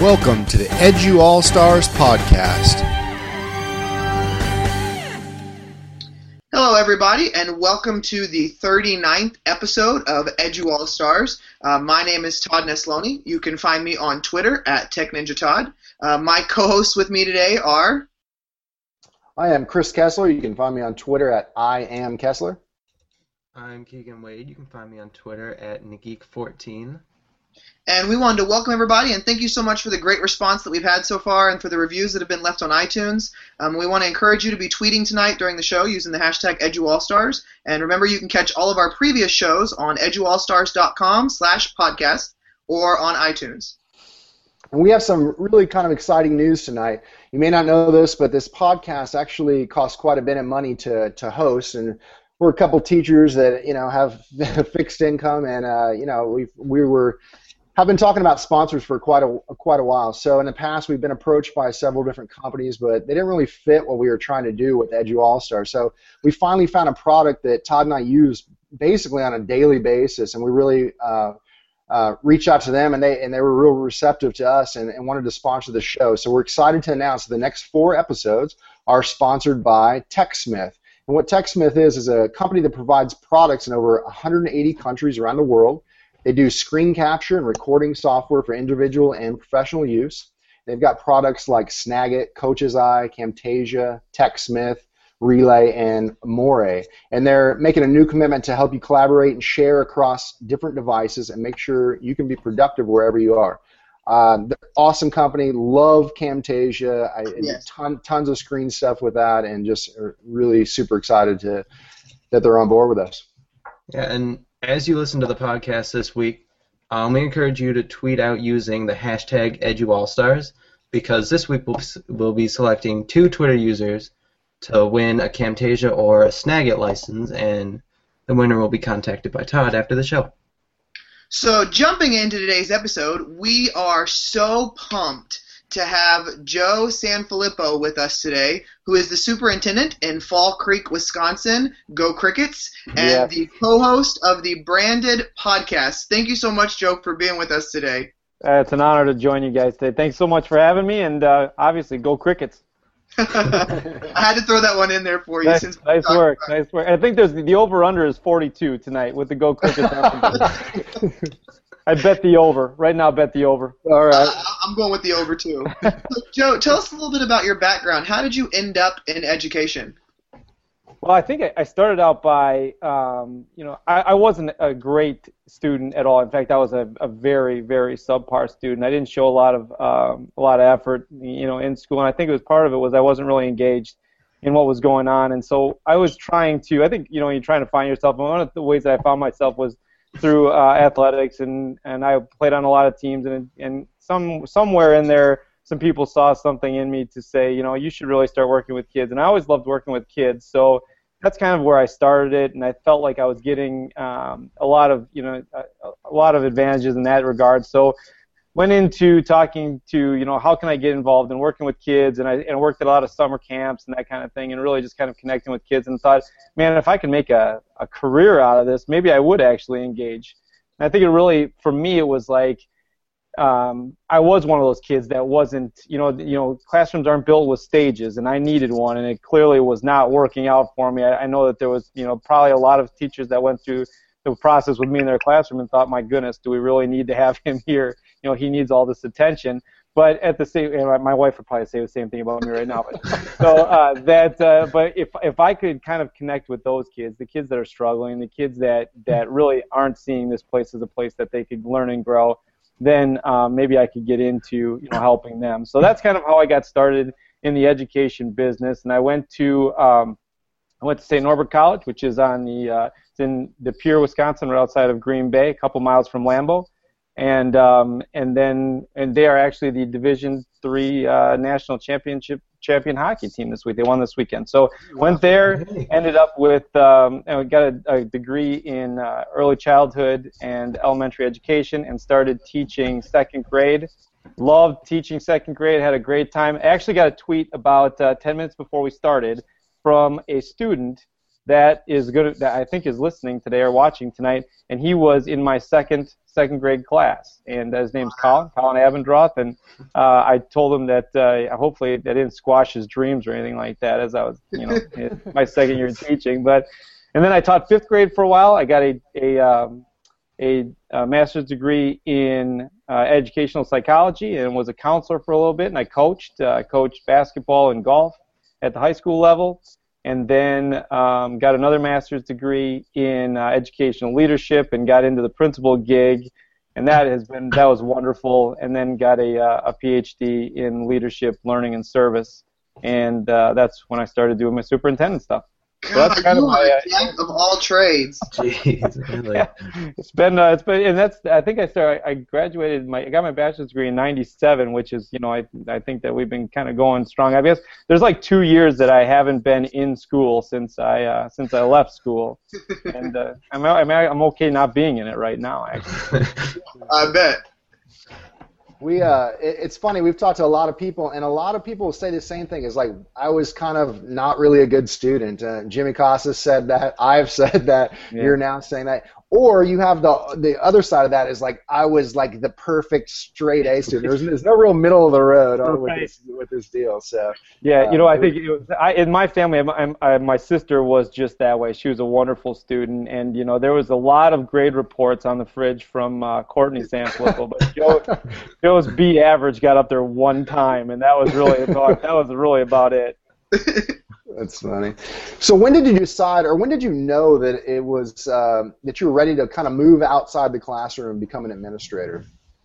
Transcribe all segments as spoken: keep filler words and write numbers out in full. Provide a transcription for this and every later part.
Welcome to the Edu All-Stars podcast. Hello, everybody, and welcome to the thirty-ninth episode of Edu All-Stars. Uh, my name is Todd Nesloni. You can find me on Twitter at TechNinjaTodd. Uh, my co-hosts with me today are... I am Chris Kessler. You can find me on Twitter at I am Kessler. I'm Keegan Wade. You can find me on Twitter at Nigeek fourteen. And we wanted to welcome everybody and thank you so much for the great response that we've had so far and for the reviews that have been left on iTunes. Um, we want to encourage you to be tweeting tonight during the show using the hashtag EduAllStars. And remember, you can catch all of our previous shows on eduallstars.com slash podcast or on iTunes. And we have some really kind of exciting news tonight. You may not know this, but this podcast actually costs quite a bit of money to, to host. And we're a couple teachers that, you know, have fixed income, and, uh, you know, we we were... have been talking about sponsors for quite a quite a while. So in the past, we've been approached by several different companies, but they didn't really fit what we were trying to do with Edu All-Star. So we finally found a product that Todd and I use basically on a daily basis, and we really uh, uh, reached out to them, and they and they were real receptive to us and, and wanted to sponsor the show. So we're excited to announce the next four episodes are sponsored by TechSmith. And what TechSmith is is a company that provides products in over one hundred eighty countries around the world. They do screen capture and recording software for individual and professional use. They've got products like Snagit, Coach's Eye, Camtasia, TechSmith, Relay, and Moray. And they're making a new commitment to help you collaborate and share across different devices and make sure you can be productive wherever you are. Uh, awesome company. Love Camtasia. I, Yes. ton, tons of screen stuff with that, and just are really super excited to that they're on board with us. Yeah, and as you listen to the podcast this week, um, we encourage you to tweet out using the hashtag EduAllStars, because this week we'll, we'll be selecting two Twitter users to win a Camtasia or a Snagit license, and the winner will be contacted by Todd after the show. So jumping into today's episode, we are so pumped to have Joe Sanfilippo with us today, who is the superintendent in Fall Creek, Wisconsin, Go Crickets, and Yeah. the co-host of the Branded podcast. Thank you so much, Joe, for being with us today. Uh, it's an honor to join you guys today. Thanks so much for having me, and uh, obviously, go Crickets. I had to throw that one in there for you. Nice, since we nice talked work, about it. nice work. I think there's the over/under is forty-two tonight with the Go Crickets. I bet the over. Right now, bet the over. All right. Uh, I'm going with the over, too. So, Joe, tell us a little bit about your background. How did you end up in education? Well, I think I, I started out by, um, you know, I, I wasn't a great student at all. In fact, I was a, a very, very subpar student. I didn't show a lot of um, a lot of effort, you know, in school. And I think it was part of it was I wasn't really engaged in what was going on. And so I was trying to. I think you know, you're trying to find yourself. And one of the ways that I found myself was through uh, athletics, and, and I played on a lot of teams. And and some somewhere in there, some people saw something in me to say, you know, you should really start working with kids. And I always loved working with kids. So that's kind of where I started it, and I felt like I was getting um, a lot of, you know, a, a lot of advantages in that regard. So went into talking to, you know, how can I get involved in working with kids, and I, and I worked at a lot of summer camps and that kind of thing, and really just kind of connecting with kids, and thought, man, if I can make a, a career out of this, maybe I would actually engage. And I think it really, for me, it was like, Um, I was one of those kids that wasn't, you know, you know, classrooms aren't built with stages, and I needed one, and it clearly was not working out for me. I, I know that there was, you know, probably a lot of teachers that went through the process with me in their classroom and thought, my goodness, do we really need to have him here? You know, he needs all this attention. But at the same, and my wife would probably say the same thing about me right now. But, so uh, that, uh, but if if I could kind of connect with those kids, the kids that are struggling, the kids that that really aren't seeing this place as a place that they could learn and grow, then um, maybe I could get into, you know, helping them. So that's kind of how I got started in the education business. And I went to um, I went to Saint Norbert College, which is on the uh, it's in De Pere, Wisconsin, right outside of Green Bay, a couple miles from Lambeau. And um, and then and they are actually the Division three uh, national championship champion hockey team this week. They won this weekend. So went there, ended up with um, and got a, a degree in uh, early childhood and elementary education, and started teaching second grade. Loved teaching second grade. Had a great time. I actually got a tweet about uh, ten minutes before we started from a student that is good, that I think is listening today or watching tonight, and he was in my second second grade class, and his name's Colin, Colin Abendroth, and uh, I told him that uh, hopefully that didn't squash his dreams or anything like that, as I was, you know, in my second year teaching. But and then I taught fifth grade for a while. I got a a um, a, a master's degree in uh, educational psychology and was a counselor for a little bit, and I coached. Uh, I coached basketball and golf at the high school level. And then um, got another master's degree in uh, educational leadership and got into the principal gig, and that has been that was wonderful. And then got a uh, a PhD in leadership, learning, and service, and uh, that's when I started doing my superintendent stuff. So God, that's kind you of my, are uh, a jack of all trades. Jeez, really. yeah, it's been uh, it's been and that's I think I started I graduated my I got my bachelor's degree in ninety-seven, which is, you know, I I think that we've been kind of going strong. I guess there's like two years that I haven't been in school since I uh, since I left school, and uh, I'm I'm I'm okay not being in it right now, actually. I bet. We uh, it, it's funny. We've talked to a lot of people, and a lot of people say the same thing. Is like, I was kind of not really a good student. Uh, Jimmy Casas said that. I've said that. Yeah. You're now saying that. Or you have the the other side of that is like, I was like the perfect straight A student. There's, there's no real middle of the road uh, with right. this with this deal. So yeah, um, you know, I think it was, I, in my family, I'm, I'm, my sister was just that way. She was a wonderful student, and you know, there was a lot of grade reports on the fridge from uh, Courtney Sanfilippo, but Joe, Joe's B average got up there one time, and that was really about that was really about it. That's funny. So when did you decide, or when did you know that it was um, that you were ready to kind of move outside the classroom and become an administrator?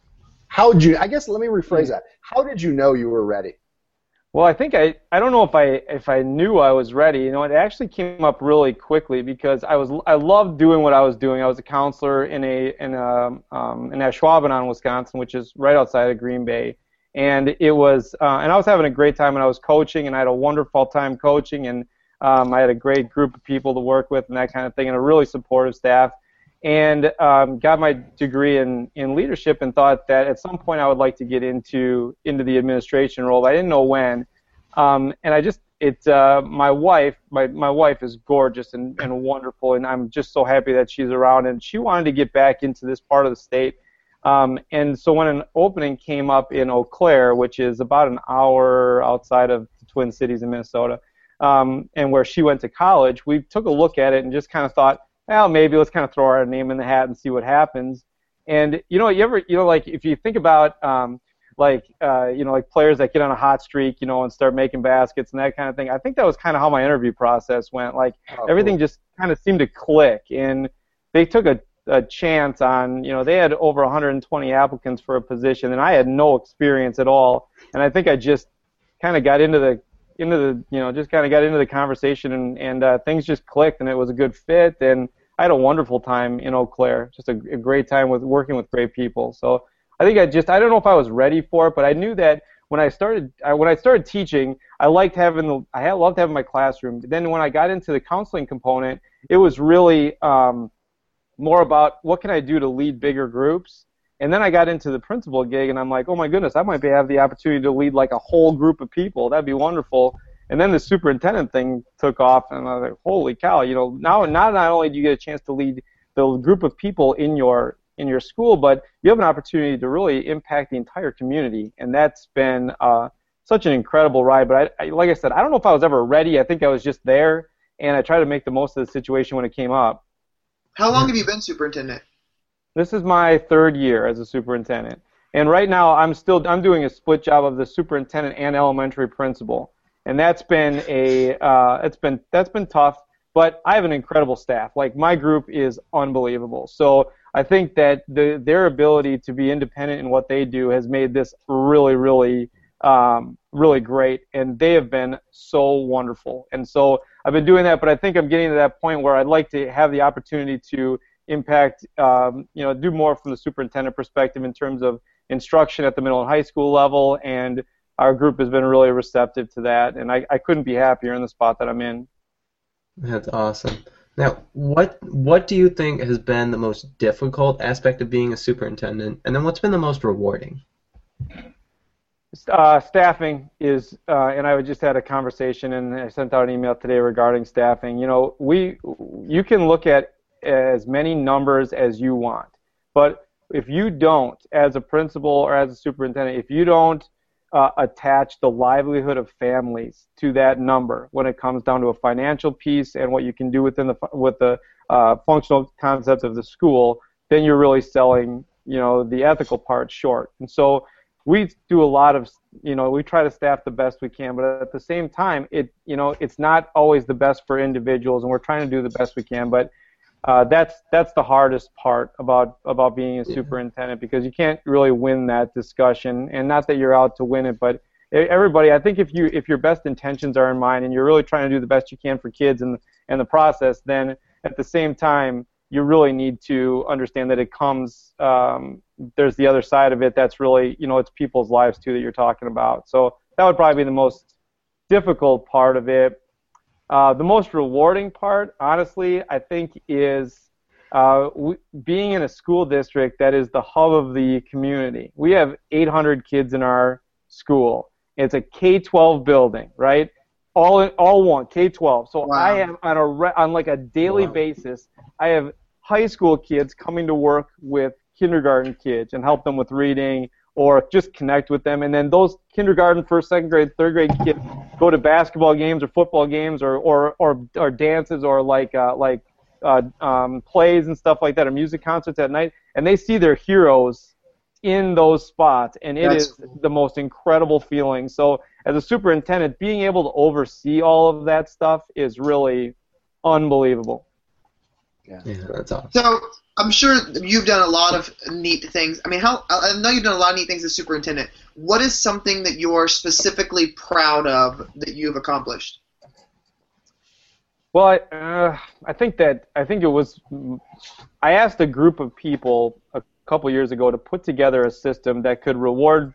How did you? I guess let me rephrase that. How did you know you were ready? Well, I think I I don't know if I if I knew I was ready. You know, it actually came up really quickly because I was I loved doing what I was doing. I was a counselor in a in a um, in Ashwaubenon, Wisconsin, which is right outside of Green Bay. And it was, uh, and I was having a great time, and I was coaching, and I had a wonderful time coaching, and um, I had a great group of people to work with, and that kind of thing, and a really supportive staff. And um, got my degree in, in leadership, and thought that at some point I would like to get into into the administration role, but I didn't know when. Um, and I just, it, uh, my wife, my my wife is gorgeous and, and wonderful, and I'm just so happy that she's around, and she wanted to get back into this part of the state. Um, and so when an opening came up in Eau Claire, which is about an hour outside of the Twin Cities in Minnesota, um, and where she went to college, we took a look at it and just kind of thought, well, maybe let's kind of throw our name in the hat and see what happens. And you know, you ever, you know, like if you think about, um, like, uh, you know, like players that get on a hot streak, you know, and start making baskets and that kind of thing. I think that was kind of how my interview process went. Like oh, everything cool. just kind of seemed to click, and they took a a chance on, you know, they had over one hundred twenty applicants for a position, and I had no experience at all, and I think I just kind of got into the, into the, you know, just kind of got into the conversation, and, and uh, things just clicked, and it was a good fit, and I had a wonderful time in Eau Claire, just a, a great time with working with great people. So I think I just, I don't know if I was ready for it, but I knew that when I started, I, when I started teaching, I liked having the, I had, loved having my classroom. But then when I got into the counseling component, it was really, um, more about what can I do to lead bigger groups. And then I got into the principal gig, and I'm like, oh my goodness, I might be, have the opportunity to lead like a whole group of people. That'd be wonderful. And then the superintendent thing took off, and I was like, holy cow, you know, now not, not only do you get a chance to lead the group of people in your in your school, but you have an opportunity to really impact the entire community. And that's been uh, such an incredible ride. But I, I, like I said, I don't know if I was ever ready. I think I was just there, and I tried to make the most of the situation when it came up. How long have you been superintendent? This is my third year as a superintendent, and right now I'm still I'm doing a split job of the superintendent and elementary principal, and that's been a uh, it's been that's been tough. But I have an incredible staff. Like my group is unbelievable. So I think that the, their ability to be independent in what they do has made this really, really, um, really great, and they have been so wonderful. And so I've been doing that, but I think I'm getting to that point where I'd like to have the opportunity to impact, um, you know, do more from the superintendent perspective in terms of instruction at the middle and high school level, and our group has been really receptive to that, and I, I couldn't be happier in the spot that I'm in. That's awesome. Now, what what do you think has been the most difficult aspect of being a superintendent, and then what's been the most rewarding? Uh, staffing is, uh, and I just had a conversation, and I sent out an email today regarding staffing. You know, we, you can look at as many numbers as you want, but if you don't, as a principal or as a superintendent, if you don't uh, attach the livelihood of families to that number when it comes down to a financial piece and what you can do within the with the uh, functional concept of the school, then you're really selling, you know, the ethical part short. And so we do a lot of, you know, we try to staff the best we can, but at the same time, it, you know, it's not always the best for individuals, and we're trying to do the best we can. But uh, that's that's the hardest part about about being a superintendent, because you can't really win that discussion. And not that you're out to win it, but everybody, I think if you if your best intentions are in mind and you're really trying to do the best you can for kids and and the process, then at the same time, you really need to understand that it comes, um, there's the other side of it that's really, you know, it's people's lives too that you're talking about. So that would probably be the most difficult part of it. Uh, the most rewarding part, honestly, I think is uh, we, being in a school district that is the hub of the community. We have eight hundred kids in our school. It's a K twelve building, right? All in, all one, K twelve. So wow. I have on a re, on like a daily wow. basis, I have high school kids coming to work with kindergarten kids and help them with reading or just connect with them. And then those kindergarten, first, second grade, third grade kids go to basketball games or football games or or or, or dances or like uh, like uh, um, plays and stuff like that, or music concerts at night, and they see their heroes in those spots, and it That's is cool. the most incredible feeling. So as a superintendent, being able to oversee all of that stuff is really unbelievable. Yeah, yeah, that's awesome. So I'm sure you've done a lot of neat things. I mean, how I know you've done a lot of neat things as superintendent. What is something that you're specifically proud of that you've accomplished? Well, I, uh, I think that I think it was. I asked a group of people a couple years ago to put together a system that could reward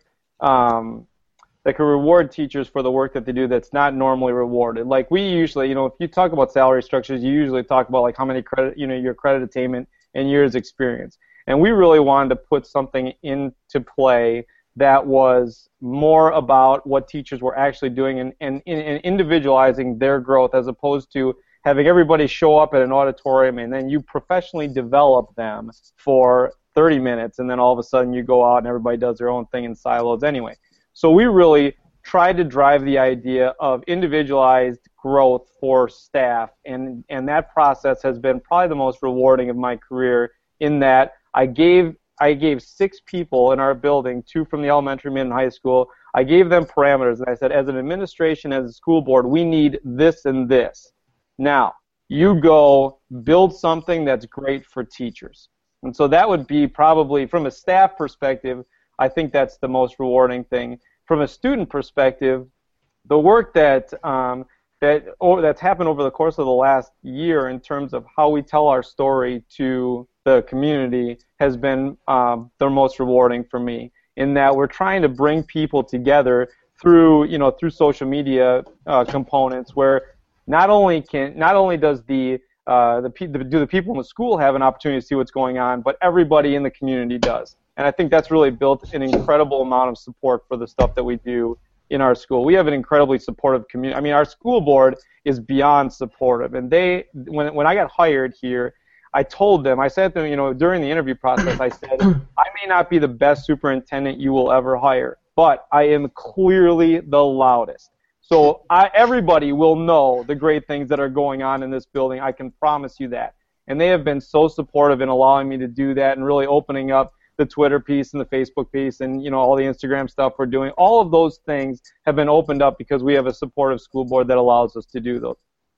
um, that could reward teachers for the work that they do that's not normally rewarded. Like we usually, you know, if you talk about salary structures, you usually talk about like how many credit, you know, your credit attainment and years experience. And we really wanted to put something into play that was more about what teachers were actually doing and, and, and individualizing their growth, as opposed to having everybody show up at an auditorium and then you professionally develop them for thirty minutes, and then all of a sudden you go out and everybody does their own thing in silos anyway. So we really tried to drive the idea of individualized growth for staff, and, and that process has been probably the most rewarding of my career, in that I gave I gave six people in our building, two from the elementary, mid, and high school. I gave them parameters, and I said, as an administration, as a school board, we need this and this. Now, you go build something that's great for teachers. And so that would be probably, from a staff perspective, I think that's the most rewarding thing. From a student perspective, the work that um, that or that's happened over the course of the last year in terms of how we tell our story to the community has been um, the most rewarding for me. In that we're trying to bring people together through, you know, through social media uh, components, where not only can not only does the Uh, the, the do the people in the school have an opportunity to see what's going on, but everybody in the community does. And I think that's really built an incredible amount of support for the stuff that we do in our school. We have an incredibly supportive community. I mean, our school board is beyond supportive. And they, when when I got hired here, I told them, I said to them, you know, during the interview process, I said, I may not be the best superintendent you will ever hire, but I am clearly the loudest. So I, everybody will know the great things that are going on in this building. I can promise you that. And they have been so supportive in allowing me to do that, and really opening up the Twitter piece and the Facebook piece and, you know, all the Instagram stuff we're doing. All of those things have been opened up because we have a supportive school board that allows us to do those.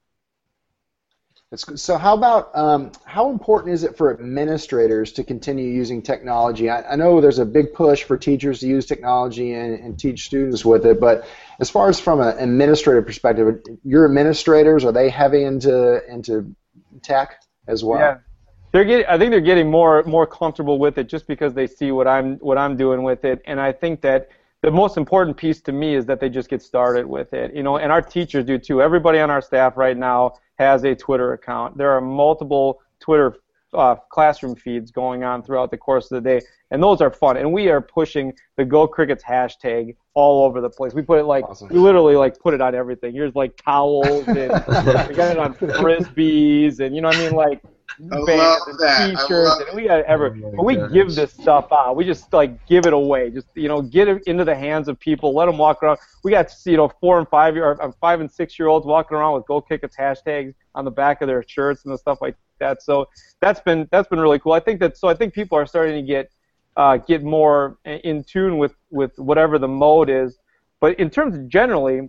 That's good. So how about um, how important is it for administrators to continue using technology? I, I know there's a big push for teachers to use technology and, and teach students with it, but as far as from an administrative perspective, your administrators, are they heavy into into tech as well? Yeah, they're getting. I think they're getting more more comfortable with it just because they see what I'm what I'm doing with it, and I think that the most important piece to me is that they just get started with it, you know, and our teachers do too. Everybody on our staff right now has a Twitter account. There are multiple Twitter uh, classroom feeds going on throughout the course of the day, and those are fun. And we are pushing the Go Crickets hashtag all over the place. We put it like awesome. we literally like put it on everything. Here's like towels and we got it on frisbees and you know what I mean like bands and T-shirts and we got ever. Oh but we gosh. give this stuff out. We just like give it away. Just you know get it into the hands of people. Let them walk around. We got you know four and five year or five and six year olds walking around with Go Crickets hashtags on the back of their shirts and stuff like that. So that's been that's been really cool. I think that so I think people are starting to get uh, get more in tune with, with whatever the mode is. But in terms of generally,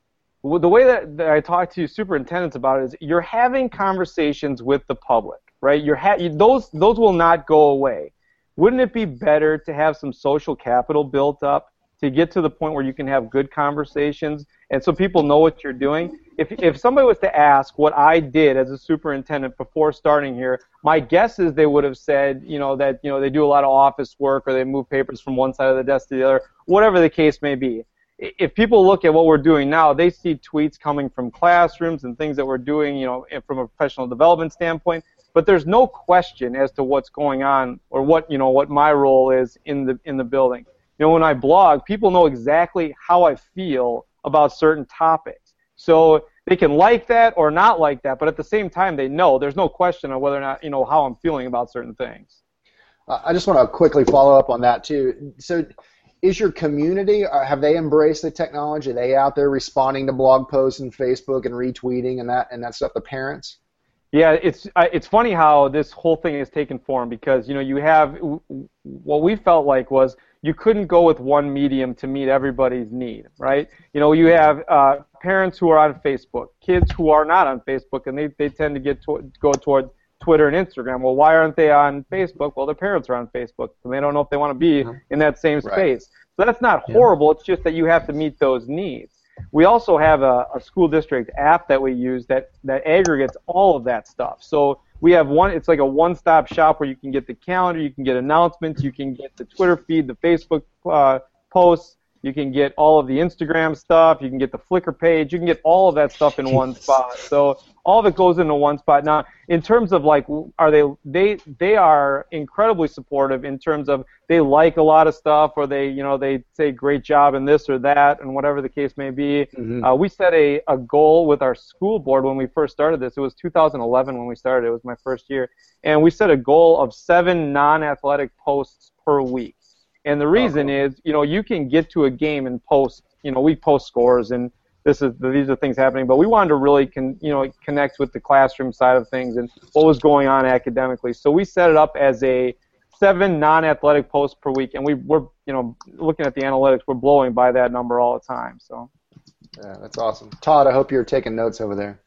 the way that, that I talk to superintendents about it is you're having conversations with the public, right? You're ha- those those will not go away. Wouldn't it be better to have some social capital built up to get to the point where you can have good conversations and so people know what you're doing? If if somebody was to ask what I did as a superintendent before starting here, my guess is they would have said, you know, that you know they do a lot of office work or they move papers from one side of the desk to the other, whatever the case may be. If people look at what we're doing now, they see tweets coming from classrooms and things that we're doing, you know, from a professional development standpoint. But there's no question as to what's going on or what you know what my role is in the in the building. You know, when I blog, people know exactly how I feel about certain topics. So they can like that or not like that, but at the same time, they know there's no question of whether or not, you know, how I'm feeling about certain things. Uh, I just want to quickly follow up on that, too. So is your community, uh, have they embraced the technology? Are they out there responding to blog posts and Facebook and retweeting and that and that stuff, the parents? Yeah, it's uh, it's funny how this whole thing has taken form because, you know, you have what we felt like was you couldn't go with one medium to meet everybody's need, right? You know, you have uh, parents who are on Facebook, kids who are not on Facebook, and they, they tend to get to, go toward Twitter and Instagram. Well, why aren't they on Facebook? Well, their parents are on Facebook, and they don't know if they want to be in that same space. Right. So that's not yeah. horrible. It's just that you have to meet those needs. We also have a, a school district app that we use that, that aggregates all of that stuff. So we have one, it's like a one-stop shop where you can get the calendar, you can get announcements, you can get the Twitter feed, the Facebook uh, posts, you can get all of the Instagram stuff, you can get the Flickr page, you can get all of that stuff in one spot. So all of it goes into one spot. Now, in terms of like, are they, they, they are incredibly supportive in terms of they like a lot of stuff or they, you know, they say great job in this or that and whatever the case may be. Mm-hmm. Uh, we set a, a goal with our school board when we first started this. It was two thousand eleven when we started. It was my first year. And we set a goal of seven non-athletic posts per week. And the reason oh, cool. is, you know, you can get to a game and post, you know, we post scores and this is these are things happening, but we wanted to really, con, you know, connect with the classroom side of things and what was going on academically. So we set it up as a seven non-athletic posts per week, and we, we're, you know, looking at the analytics, we're blowing by that number all the time. So. Yeah, that's awesome. Todd, I hope you're taking notes over there.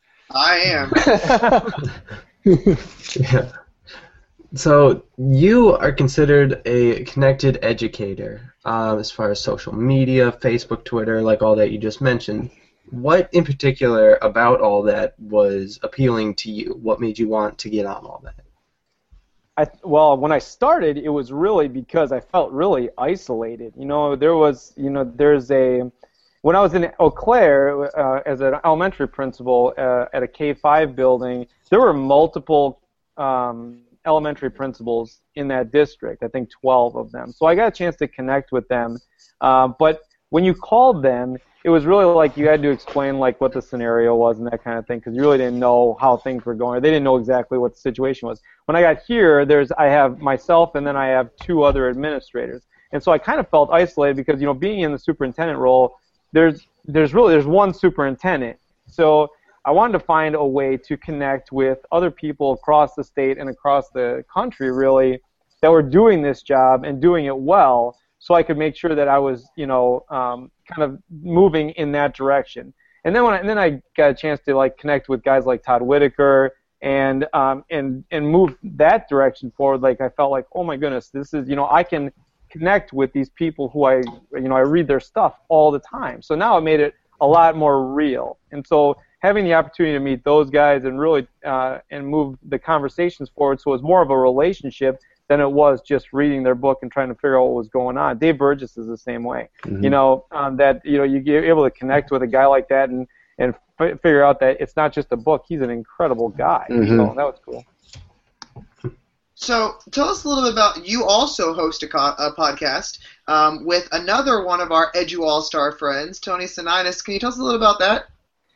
I am. yeah. So you are considered a connected educator uh, as far as social media, Facebook, Twitter, like all that you just mentioned. What in particular about all that was appealing to you? What made you want to get on all that? I, well, when I started, it was really because I felt really isolated. You know, there was, you know, there's a, when I was in Eau Claire uh, as an elementary principal uh, at a K five building, there were multiple um, elementary principals in that district, I think twelve of them. So I got a chance to connect with them. Uh, but when you called them, it was really like you had to explain like what the scenario was and that kind of thing because you really didn't know how things were going. They didn't know exactly what the situation was. When I got here, there's I have myself and then I have two other administrators. And so I kind of felt isolated because, you know, being in the superintendent role, there's there's really there's one superintendent. So I wanted to find a way to connect with other people across the state and across the country, really, that were doing this job and doing it well, so I could make sure that I was, you know, um, kind of moving in that direction. And then when I, and then I got a chance to like connect with guys like Todd Whitaker and um, and and move that direction forward. Like I felt like, oh my goodness, this is, you know, I can connect with these people who I, you know, I read their stuff all the time. So now it made it a lot more real. And so having the opportunity to meet those guys and really uh, and move the conversations forward, so it was more of a relationship than it was just reading their book and trying to figure out what was going on. Dave Burgess is the same way. Mm-hmm. You know, um, that you know you're able to connect with a guy like that and and f- figure out that it's not just a book. He's an incredible guy. Mm-hmm. So that was cool. So tell us a little bit about, you also host a, co- a podcast um, with another one of our Edu All-Star friends, Tony Sininas. Can you tell us a little about that?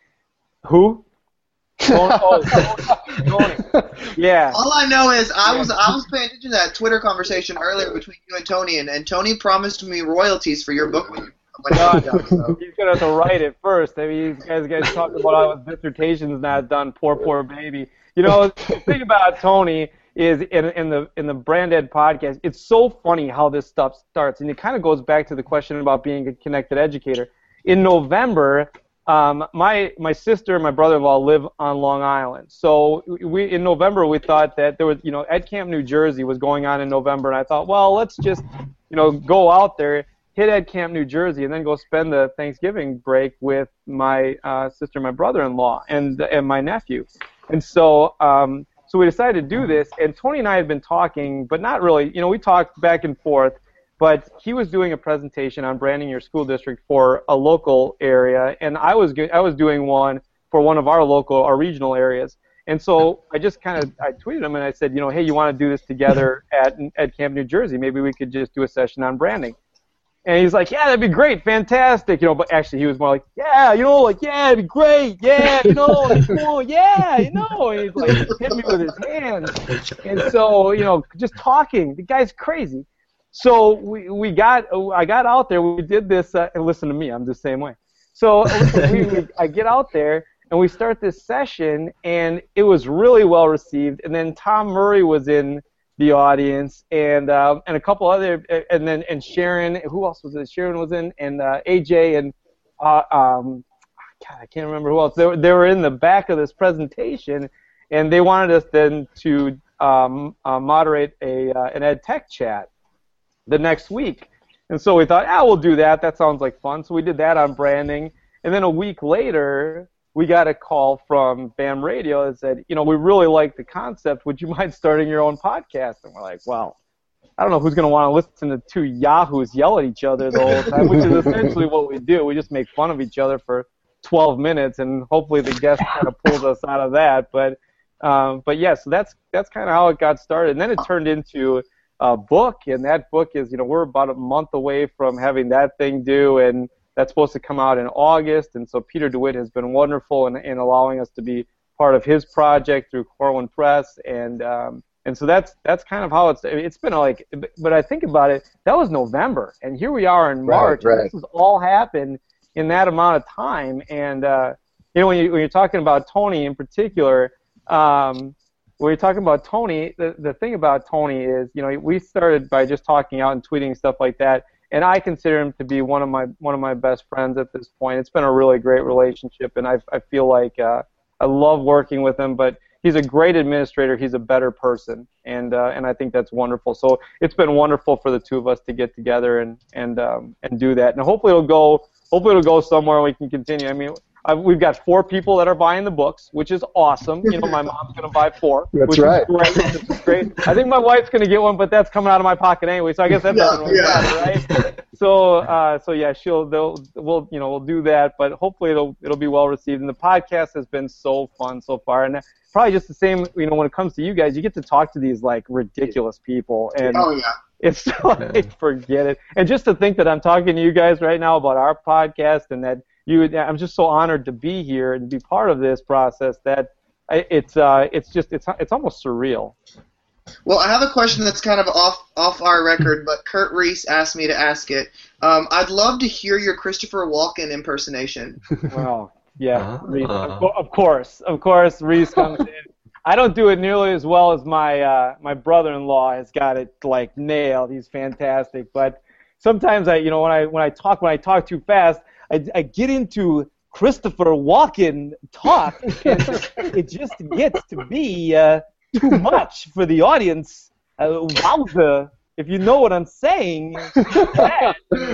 Who? Tony, oh, Tony. Yeah. All I know is I was I was paying attention to that Twitter conversation earlier between you and Tony, and, and Tony promised me royalties for your book when you when No, it was done, so. He's gonna have to write it first. I mean, you guys, guys talking about how his dissertation's not done. Poor, poor baby. You know, the thing about Tony is in, in the in the Brand Ed podcast, it's so funny how this stuff starts, and it kind of goes back to the question about being a connected educator. In November, um, my my sister and my brother-in-law live on Long Island, so we in November we thought that there was, you know, Ed Camp New Jersey was going on in November, and I thought, well, let's just, you know, go out there, hit Ed Camp New Jersey, and then go spend the Thanksgiving break with my uh, sister, my brother-in-law, and and my nephew, and so. Um, So we decided to do this, and Tony and I had been talking, but not really. You know, we talked back and forth, but he was doing a presentation on branding your school district for a local area, and I was I was doing one for one of our local, our regional areas. And so I just kind of I tweeted him and I said, you know, hey, you want to do this together at at Camp New Jersey? Maybe we could just do a session on branding. And he's like, yeah, that'd be great, fantastic, you know. But actually, he was more like, yeah, you know, like, yeah, it'd be great, yeah, you know, it's cool, yeah, you know. And he's like, hit me with his hands. And so, you know, just talking, the guy's crazy. So we we got, I got out there, we did this, uh, and listen to me, I'm the same way. So we, we, I get out there, and we start this session, and it was really well received. And then Tom Murray was in the audience, and uh, and a couple other, and then and Sharon, who else was it? Sharon was in, and uh, A J, and uh, um, God, I can't remember who else. They were, they were in the back of this presentation, and they wanted us then to um, uh, moderate a uh, an ed tech chat the next week. And so we thought, ah, we'll do that. That sounds like fun. So we did that on branding, and then a week later, we got a call from BAM Radio that said, you know, we really like the concept. Would you mind starting your own podcast? And we're like, well, I don't know who's going to want to listen to two yahoos yell at each other the whole time, which is essentially what we do. We just make fun of each other for twelve minutes, and hopefully the guest kind of pulls us out of that. But, um, but yeah, so that's that's kind of how it got started. And then it turned into a book, and that book is, you know, we're about a month away from having that thing due, and that's supposed to come out in August, and so Peter DeWitt has been wonderful in, in allowing us to be part of his project through Corwin Press, and um, and so that's that's kind of how it's it's been like. But I think about it, that was November, and here we are in March. Right, right. And this has all happened in that amount of time, and uh, you know, when you when you're talking about Tony in particular, um, when you're talking about Tony, the the thing about Tony is, you know, we started by just talking out and tweeting stuff like that. And I consider him to be one of my one of my best friends at this point. It's been a really great relationship, and I I feel like uh, I love working with him. But he's a great administrator. He's a better person, and uh, and I think that's wonderful. So it's been wonderful for the two of us to get together and and um, and do that. And hopefully it'll go hopefully it'll go somewhere and we can continue. I mean, I've, we've got four people that are buying the books, which is awesome. You know, my mom's going to buy four, That's which right. is great. Which is great. I think my wife's going to get one, but that's coming out of my pocket anyway, so I guess that doesn't really Yeah, matter, right? So, uh, so yeah, she'll, they'll, we'll, you know, we'll do that, but hopefully it'll, it'll be well received. And the podcast has been so fun so far, and probably just the same. You know, when it comes to you guys, you get to talk to these like ridiculous people, and Oh, yeah. it's like, forget it. And just to think that I'm talking to you guys right now about our podcast, and that you, I'm just so honored to be here and be part of this process that it's, uh, it's just, it's, it's almost surreal. Well, I have a question that's kind of off off our record, but Kurt Reese asked me to ask it. Um, I'd love to hear your Christopher Walken impersonation. Well, yeah, Uh, Reese, of, co- of course, of course, Reese comes in. I don't do it nearly as well as my uh, my brother-in-law has got it like nailed. He's fantastic, but sometimes I, you know, when I when I talk when I talk too fast, I, I get into Christopher Walken talk, and it just gets to be uh, too much for the audience. Uh, wowza, if you know what I'm saying. Yeah.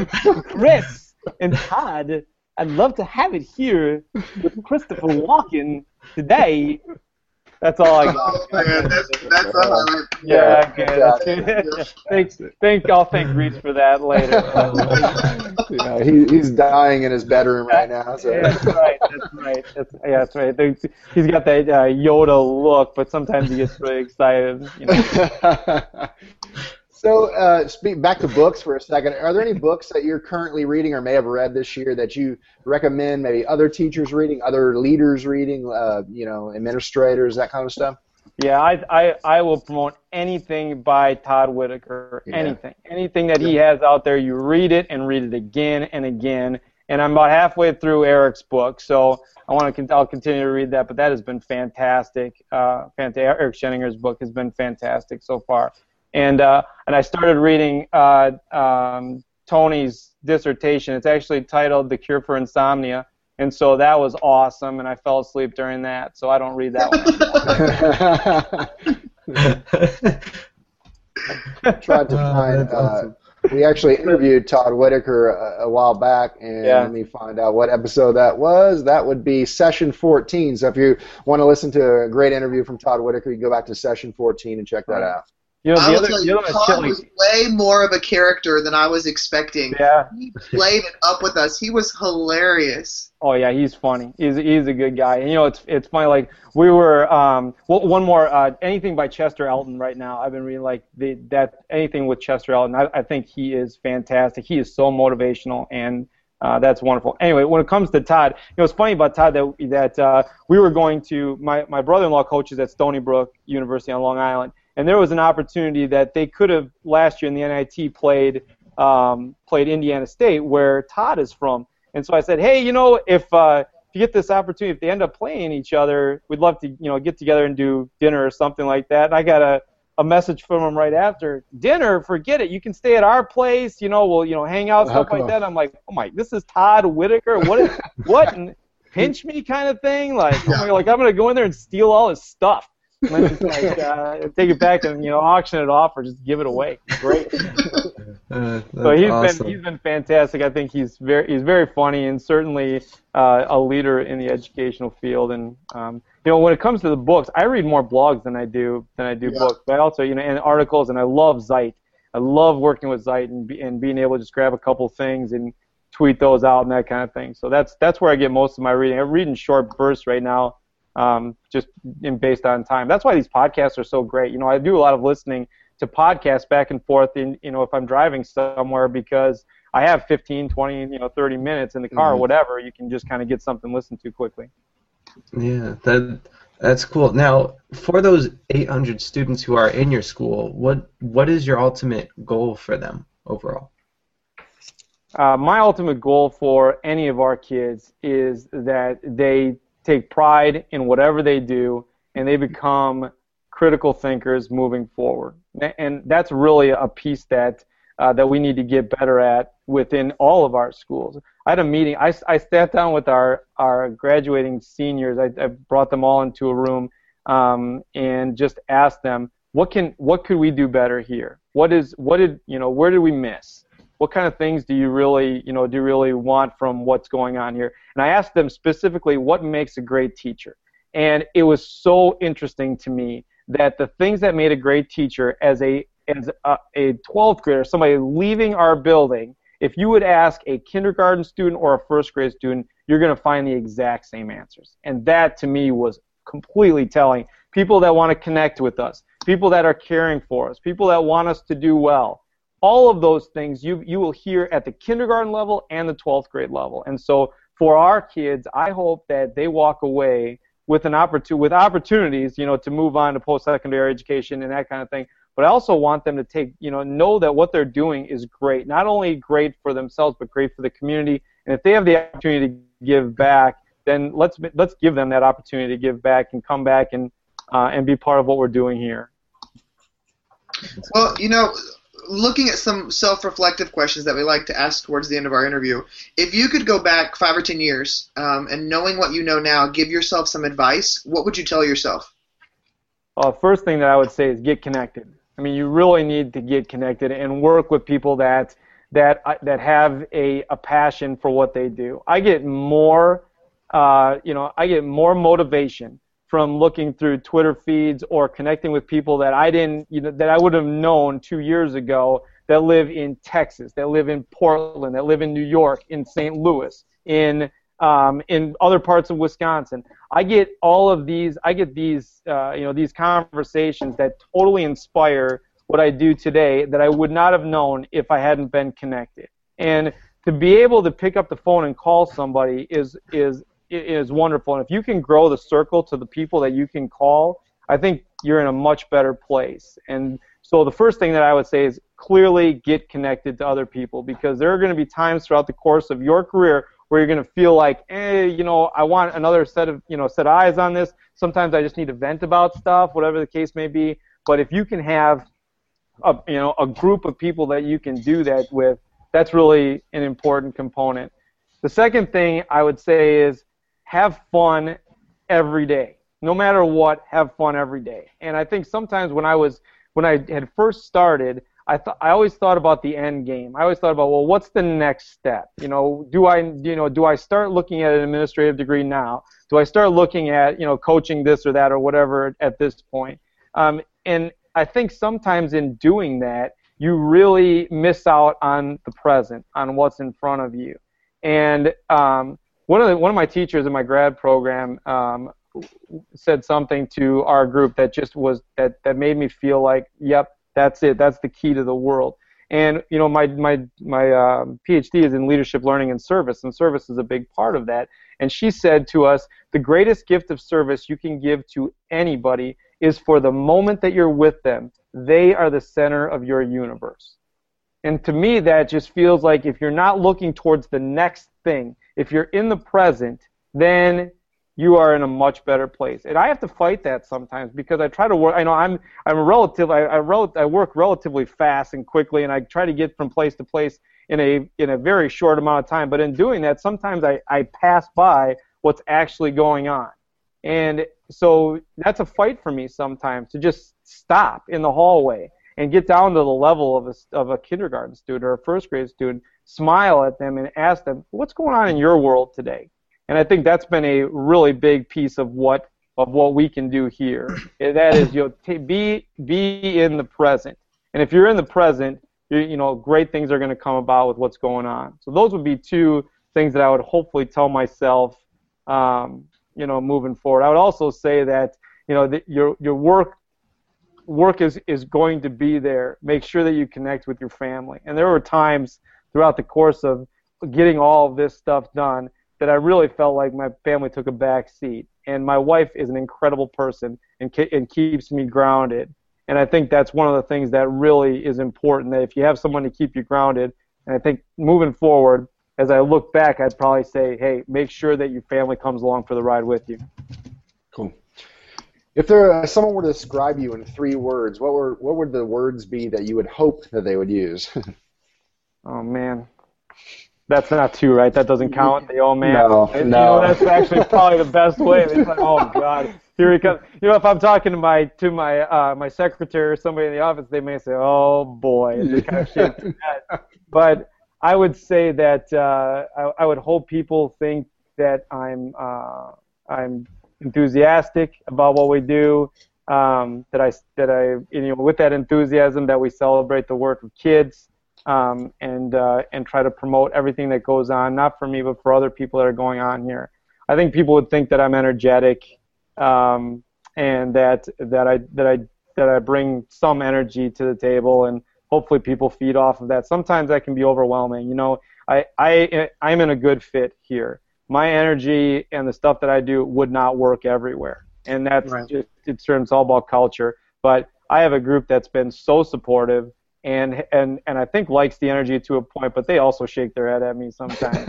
Chris and Todd, I'd love to have it here with Christopher Walken today. That's all I got. Oh, man, that's, that's a highlight. Yeah, okay. That's good. Thanks, thank, I'll thank Reese for that later. Yeah, he, he's dying in his bedroom right now. So. That's right. That's right. That's, yeah, that's right. There's- He's got that uh, Yoda look, but sometimes he gets really excited. You know. So, uh, speak back to books for a second. Are there any books that you're currently reading or may have read this year that you recommend? Maybe other teachers reading, other leaders reading, uh, you know, administrators, that kind of stuff. Yeah, I, I I will promote anything by Todd Whitaker. Yeah. Anything, anything that he has out there. You read it and read it again and again. And I'm about halfway through Eric's book, so I want to. I'll continue to read that. But that has been fantastic. Uh, fantastic. Eric Scheninger's book has been fantastic so far. And uh, and I started reading uh, um, Tony's dissertation. It's actually titled "The Cure for Insomnia," and so that was awesome. And I fell asleep during that, so I don't read that one. Tried to Oh, find. that's Uh, awesome. we actually interviewed Todd Whitaker a, a while back, and Yeah. let me find out what episode that was. That would be session fourteen. So if you want to listen to a great interview from Todd Whitaker, you can go back to session fourteen and check that Right. out. You know, I the will other, tell the you, other Todd chili. was way more of a character than I was expecting. Yeah. He played it up with us. He was hilarious. Oh yeah, he's funny. He's he's a good guy. And you know, it's it's funny. Like we were. Um, well, one more. Uh, anything by Chester Elton right now. I've been reading like the that anything with Chester Elton. I, I think he is fantastic. He is so motivational, and uh, that's wonderful. Anyway, when it comes to Todd, you know, it's funny about Todd that that uh, we were going to. My my brother-in-law coaches at Stony Brook University on Long Island. And there was an opportunity that they could have last year in the N I T played um, played Indiana State, where Todd is from. And so I said, hey, you know, if uh, if you get this opportunity, if they end up playing each other, we'd love to, you know, get together and do dinner or something like that. And I got a, a message from him right after. Dinner, forget it. You can stay at our place. You know, we'll you know hang out, stuff How like come? that. I'm like, oh my, this is Todd Whitaker. What is what? And pinch me kind of thing. Like, oh my, like I'm gonna go in there and steal all his stuff. And then just like uh, take it back and you know auction it off or just give it away. Great. Uh, So he's awesome. been he's been fantastic. I think he's very he's very funny and certainly uh, a leader in the educational field. And um, you know when it comes to the books, I read more blogs than I do than I do Yeah. books. But I also you know and articles, and I love Zeit. I love working with Zeit and be, and being able to just grab a couple things and tweet those out and that kind of thing. So that's that's where I get most of my reading. I'm reading short bursts right now. Um, just in, based on time. That's why these podcasts are so great. You know, I do a lot of listening to podcasts back and forth. In you know, if I'm driving somewhere, because I have fifteen, twenty, you know, thirty minutes in the car, Mhm. or whatever. You can just kind of get something listened to quickly. Yeah, that that's cool. Now, for those eight hundred students who are in your school, what what is your ultimate goal for them overall? Uh, my ultimate goal for any of our kids is that they take pride in whatever they do and they become critical thinkers moving forward. And that's really a piece that uh, that we need to get better at within all of our schools. I had a meeting. I, I sat down with our, our graduating seniors. I, I brought them all into a room um, and just asked them, what can what could we do better here? What is what did you know? Where did we miss? What kind of things do you really you know do you really want from what's going on here? And I asked them specifically, what makes a great teacher? And it was so interesting to me that the things that made a great teacher as a as a, a twelfth grader, somebody leaving our building, if you would ask a kindergarten student or a first grade student, you're going to find the exact same answers. And that to me was completely telling. People that want to connect with us, people that are caring for us, people that want us to do well. All of those things you you will hear at the kindergarten level and the twelfth grade level. And so for our kids, I hope that they walk away with an opportunity, with opportunities, you know, to move on to post-secondary education and that kind of thing. But I also want them to take, you know, know that what they're doing is great, not only great for themselves, but great for the community. And if they have the opportunity to give back, then let's let's give them that opportunity to give back and come back and uh, and be part of what we're doing here. Well, you know, looking at some self-reflective questions that we like to ask towards the end of our interview, if you could go back five or ten years um, and knowing what you know now, give yourself some advice, what would you tell yourself? Uh, first thing that I would say is get connected. I mean, you really need to get connected and work with people that that uh, that have a, a passion for what they do. I get more, uh, you know, I get more motivation from looking through Twitter feeds or connecting with people that I didn't, you know, that I would have known two years ago that live in Texas, that live in Portland, that live in New York, in Saint Louis, in um, in other parts of Wisconsin. I get all of these. I get these, uh, you know, these conversations that totally inspire what I do today that I would not have known if I hadn't been connected. And to be able to pick up the phone and call somebody is is is wonderful. And if you can grow the circle to the people that you can call, I think you're in a much better place. And so the first thing that I would say is clearly get connected to other people, because there are going to be times throughout the course of your career where you're going to feel like, eh, you know, I want another set of, you know, set of eyes on this. Sometimes I just need to vent about stuff, whatever the case may be. But if you can have, a, you know, a group of people that you can do that with, that's really an important component. The second thing I would say is have fun every day. No matter what, have fun every day. And I think sometimes when I was, when I had first started, I thought I always thought about the end game. I always thought about, well, what's the next step? You know, do I, you know, do I start looking at an administrative degree now? Do I start looking at, you know, coaching this or that or whatever at this point? Um, and I think sometimes in doing that, you really miss out on the present, on what's in front of you. And um, one of the, one of my teachers in my grad program um, said something to our group that just was that, that made me feel like, yep, that's it. That's the key to the world. And you know, my my my um, PhD is in leadership, learning, and service, and service is a big part of that. And she said to us, the greatest gift of service you can give to anybody is for the moment that you're with them, they are the center of your universe. And to me, that just feels like if you're not looking towards the next thing, if you're in the present, then you are in a much better place. And I have to fight that sometimes because I try to work. I know I'm I'm a relative. I I, rel, I work relatively fast and quickly, and I try to get from place to place in a in a very short amount of time. But in doing that, sometimes I, I pass by what's actually going on. And so that's a fight for me sometimes, to just stop in the hallway and get down to the level of a, of a kindergarten student or a first grade student, smile at them and ask them, what's going on in your world today? And I think that's been a really big piece of what of what we can do here. And that is, you know, t- be be in the present. And if you're in the present, you you know, great things are going to come about with what's going on. So those would be two things that I would hopefully tell myself, um, you know, moving forward. I would also say that, you know, that your your work work is is going to be there. Make sure that you connect with your family. And there were times throughout the course of getting all of this stuff done that I really felt like my family took a back seat. And my wife is an incredible person and, ke- and keeps me grounded. And I think that's one of the things that really is important, that if you have someone to keep you grounded, and I think moving forward, as I look back, I'd probably say, hey, make sure that your family comes along for the ride with you. Cool. If there uh, someone were to describe you in three words, what were what would the words be that you would hope that they would use? Oh, man. That's not two, right? That doesn't count. The old man. No, you no. know, that's actually probably the best way. It's like, oh God, here he comes. You know, if I'm talking to my to my uh, my secretary or somebody in the office, they may say, oh boy, and they kind of shake their head. But I would say that uh, I, I would hope people think that I'm uh, I'm enthusiastic about what we do. Um, that I that I you know with that enthusiasm that we celebrate the work of kids. Um, and uh, and try to promote everything that goes on, not for me, but for other people that are going on here. I think people would think that I'm energetic, um, and that that I that I that I bring some energy to the table, and hopefully people feed off of that. Sometimes that can be overwhelming. You know, I I I'm in a good fit here. My energy and the stuff that I do would not work everywhere, and that's right. just it's it's all about culture. But I have a group that's been so supportive. And, and and I think likes the energy to a point, but they also shake their head at me sometimes.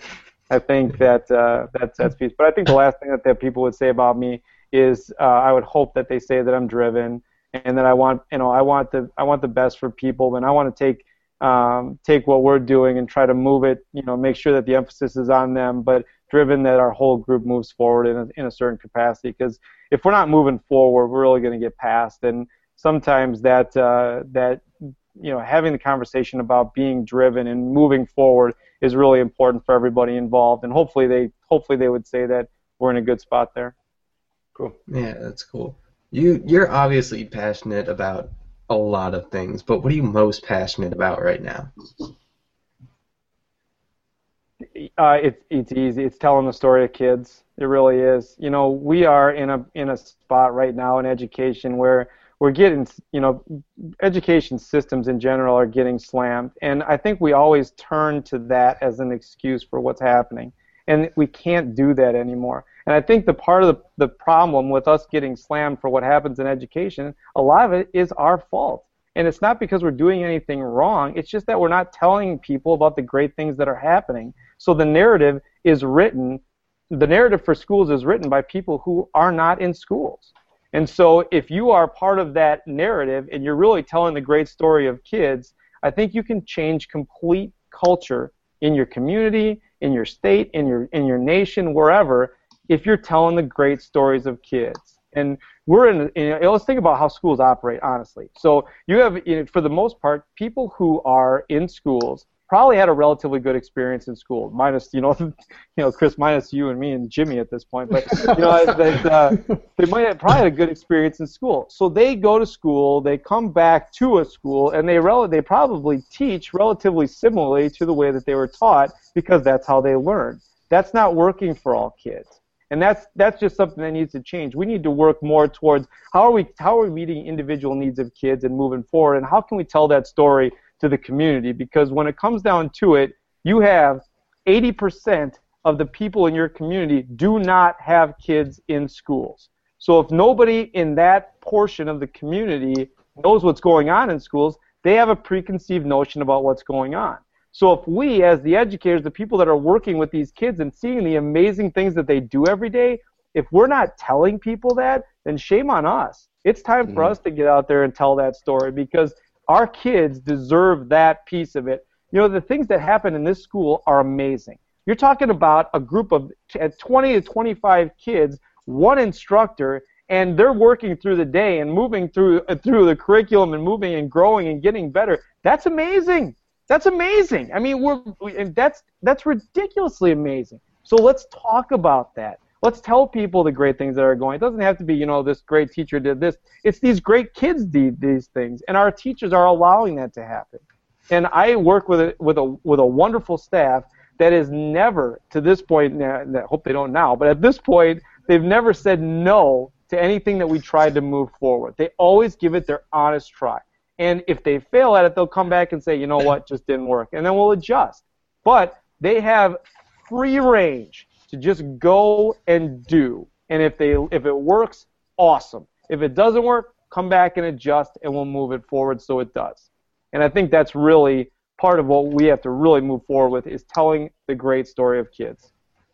I think that uh, that's that's piece. But I think the last thing that, that people would say about me is uh, I would hope that they say that I'm driven and that I want you know I want the I want the best for people, and I want to take um, take what we're doing and try to move it. You know, make sure that the emphasis is on them, but driven that our whole group moves forward in a, in a certain capacity. Because if we're not moving forward, we're really going to get past. And sometimes that uh, that you know, having the conversation about being driven and moving forward is really important for everybody involved, and hopefully they hopefully they would say that we're in a good spot there. Cool. Yeah, that's cool. You you're obviously passionate about a lot of things, but what are you most passionate about right now? Uh, it's it's easy. It's telling the story of kids. It really is. You know, we are in a in a spot right now in education where we're getting, you know, education systems in general are getting slammed, and I think we always turn to that as an excuse for what's happening, and we can't do that anymore. And I think the part of the, the problem with us getting slammed for what happens in education, a lot of it is our fault. And it's not because we're doing anything wrong, it's just that we're not telling people about the great things that are happening. So the narrative is written, the narrative for schools is written by people who are not in schools. And so if you are part of that narrative and you're really telling the great story of kids, I think you can change complete culture in your community, in your state, in your in your nation, wherever, if you're telling the great stories of kids. And we're in, you know, let's think about how schools operate, honestly. So you have, you know, for the most part, people who are in schools probably had a relatively good experience in school, minus, you know, you know, Chris, minus you and me and Jimmy at this point. But, you know, that, uh, they might have probably had a good experience in school. So they go to school, they come back to a school, and they rel- they probably teach relatively similarly to the way that they were taught because that's how they learn. That's not working for all kids. And that's that's just something that needs to change. We need to work more towards how are we how are we meeting individual needs of kids and moving forward, and how can we tell that story to the community? Because when it comes down to it, you have eighty percent of the people in your community do not have kids in schools. So if nobody in that portion of the community knows what's going on in schools, they have a preconceived notion about what's going on. So if we, as the educators, the people that are working with these kids and seeing the amazing things that they do every day, if we're not telling people that, then shame on us. It's time for mm. us to get out there and tell that story because our kids deserve that piece of it. You know, the things that happen in this school are amazing. You're talking about a group of twenty to twenty-five kids, one instructor, and they're working through the day and moving through through the curriculum and moving and growing and getting better. That's amazing. That's amazing. I mean, we're and that's that's ridiculously amazing. So let's talk about that. Let's tell people the great things that are going. It doesn't have to be, you know, this great teacher did this. It's these great kids did these things, and our teachers are allowing that to happen. And I work with a with a with a wonderful staff that is never, to this point, I hope they don't now, but at this point, they've never said no to anything that we tried to move forward. They always give it their honest try. And if they fail at it, they'll come back and say, you know what, just didn't work. And then we'll adjust. But they have free range to just go and do. And if they if it works, awesome. If it doesn't work, come back and adjust, and we'll move it forward so it does. And I think that's really part of what we have to really move forward with is telling the great story of kids.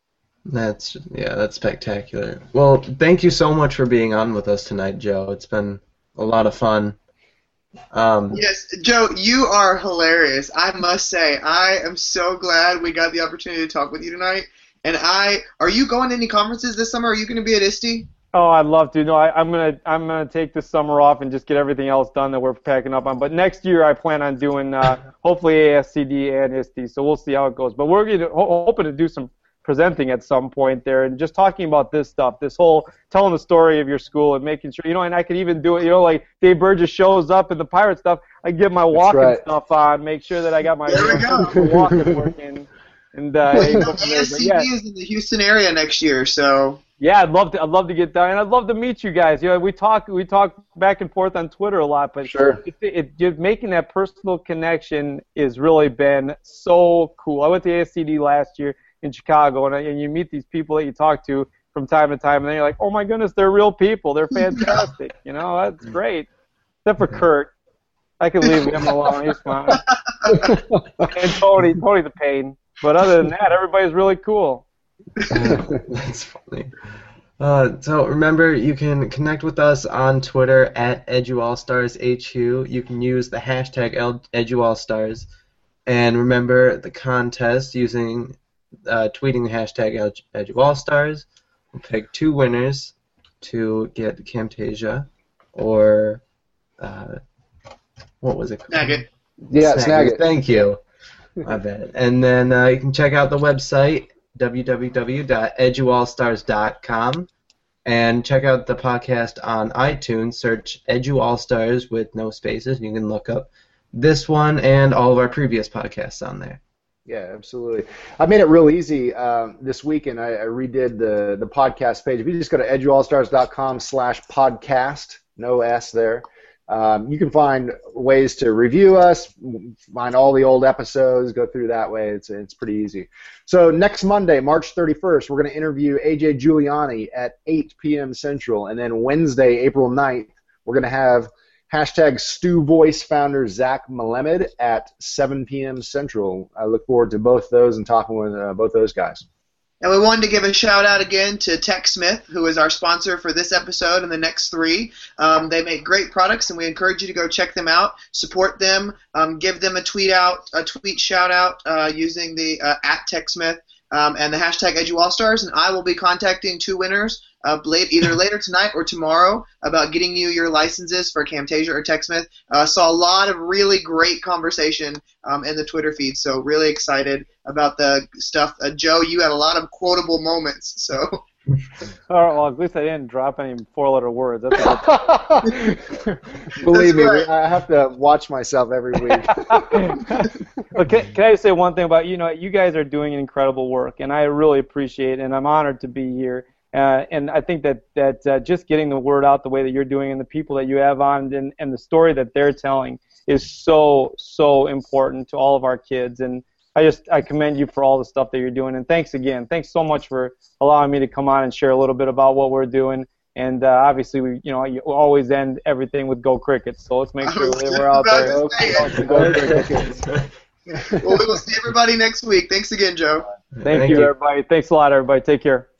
That's, yeah, that's spectacular. Well, thank you so much for being on with us tonight, Joe. It's been a lot of fun. Um, yes, Joe, you are hilarious. I must say, I am so glad we got the opportunity to talk with you tonight. And I, are you going to any conferences this summer? Are you going to be at I S T E? Oh, I'd love to. No, I, I'm gonna I'm gonna take this summer off and just get everything else done that we're packing up on. But next year, I plan on doing uh, hopefully A S C D and I S T E. So we'll see how it goes. But we're gonna, ho- hoping to do some presenting at some point there and just talking about this stuff, this whole telling the story of your school and making sure, you know, and I could even do it, you know, like Dave Burgess shows up in the pirate stuff, I get my walking right. stuff on, make sure that I got my there we go. walking working. And uh, well, A S C D yeah. is in the Houston area next year, so. Yeah, I'd love to. I'd love to get down, and I'd love to meet you guys. You know, we talk, we talk back and forth on Twitter a lot, but sure. it, it, it, making that personal connection has really been so cool. I went to A S C D last year in Chicago, and, and you meet these people that you talk to from time to time, and then you're like, oh my goodness, they're real people. They're fantastic. You know, that's great. Except for Kurt, I could leave him alone. He's fine. And Tony, Tony the pain. But other than that, everybody's really cool. That's funny. Uh, so remember, you can connect with us on Twitter at EduAllStarsHU. You can use the hashtag EduAllStars. And remember the contest using uh, tweeting the hashtag EduAllStars. We'll pick two winners to get Camtasia or uh, what was it called? Snagit. Yeah, Snagit. Thank you. My bad. And then uh, you can check out the website w w w dot eduallstars dot com, And check out the podcast on iTunes. Search Edu All Stars with no spaces. You can look up this one and all of our previous podcasts on there. Yeah, absolutely. I made it real easy uh, this weekend. I, I redid the, the podcast page. If you just go to eduallstars.com slash podcast, no S there, um, you can find ways to review us, find all the old episodes, go through that way. It's it's pretty easy. So next Monday, March thirty-first, we're going to interview A J Giuliani at eight p.m. Central. And then Wednesday, April ninth, we're going to have hashtag Stu Voice founder Zach Melamed at seven p.m. Central. I look forward to both those and talking with uh, both those guys. And we wanted to give a shout out again to TechSmith, who is our sponsor for this episode and the next three. Um, they make great products, and we encourage you to go check them out, support them, um, give them a tweet out, a tweet shout out uh, using the uh, at TechSmith um, and the hashtag EduAllStars. And I will be contacting two winners uh, late, either later tonight or tomorrow about getting you your licenses for Camtasia or TechSmith. Uh, saw a lot of really great conversation um, in the Twitter feed, so really excited about the stuff. Uh, Joe, you had a lot of quotable moments, so. All right, well, at least I didn't drop any four-letter words. That's Believe That's me, right. I have to watch myself every week. But can, can I just say one thing about, you know, you guys are doing incredible work, and I really appreciate it, and I'm honored to be here. Uh, and I think that, that uh, just getting the word out the way that you're doing and the people that you have on and, and the story that they're telling is so, so important to all of our kids. And I just I commend you for all the stuff that you're doing. And thanks again. Thanks so much for allowing me to come on and share a little bit about what we're doing. And uh, obviously, we you know you always end everything with Go Crickets. So let's make sure we're out there. About to say it. Go Crickets. Well, we will see everybody next week. Thanks again, Joe. Thank, Thank you, you. everybody. Thanks a lot, everybody. Take care.